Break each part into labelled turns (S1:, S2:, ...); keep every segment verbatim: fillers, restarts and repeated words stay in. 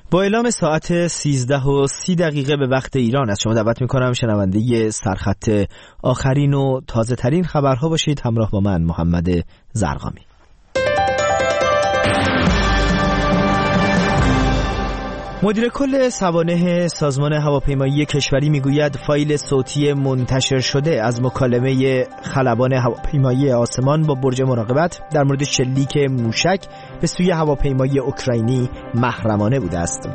S1: با اعلام ساعت سیزده و سی دقیقه به وقت ایران از شما دعوت میکنم شنونده سرخط آخرین و تازه ترین خبرها باشید. همراه با من محمد زرقامی. مدیر کل سوانح سازمان هواپیمایی کشوری میگوید فایل صوتی منتشر شده از مکالمه خلبان هواپیمایی آسمان با برج مراقبت در مورد شلیک موشک به سوی هواپیمای اوکراینی محرمانه بوده است.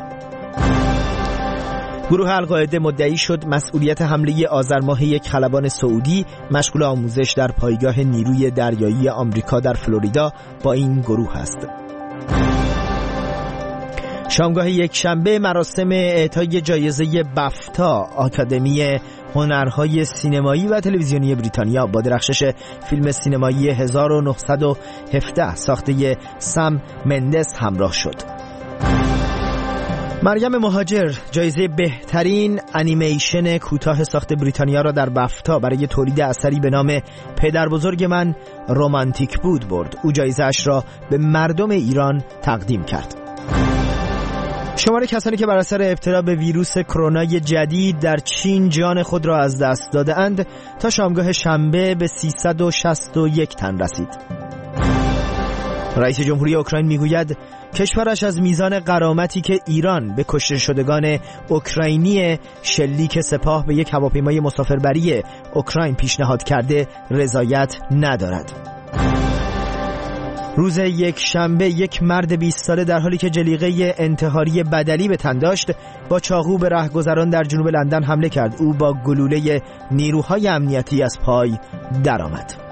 S1: گروه القاعده مدعی شد مسئولیت حمله آذر ماه یک خلبان سعودی مشغول آموزش در پایگاه نیروی دریایی آمریکا در فلوریدا با این گروه است. شامگاه یک شنبه مراسم اعطای جایزه بافتا آکادمی هنرهای سینمایی و تلویزیونی بریتانیا با درخشش فیلم سینمایی هزار و نهصد و هفده ساخته سم مندس همراه شد. مریم مهاجر جایزه بهترین انیمیشن کوتاه ساخت بریتانیا را در بافتا برای تولید اثری به نام پدر بزرگ من رمانتیک بود برد. او جایزه اش را به مردم ایران تقدیم کرد. شمار کسانی که بر اثر ابتلا به ویروس کرونا جدید در چین جان خود را از دست داده‌اند تا شامگاه شنبه به سیصد و شصت و یک تن رسید. رئیس جمهوری اوکراین میگوید کشورش از میزان غرامتی که ایران به کشته شدگان اوکراینی شلیک سپاه به یک هواپیمای مسافربری اوکراین پیشنهاد کرده رضایت ندارد. روز یک شنبه یک مرد بیست ساله در حالی که جلیقه انتحاری بدلی به تن داشت با چاقو به رهگذران در جنوب لندن حمله کرد. او با گلوله نیروهای امنیتی از پای درآمد.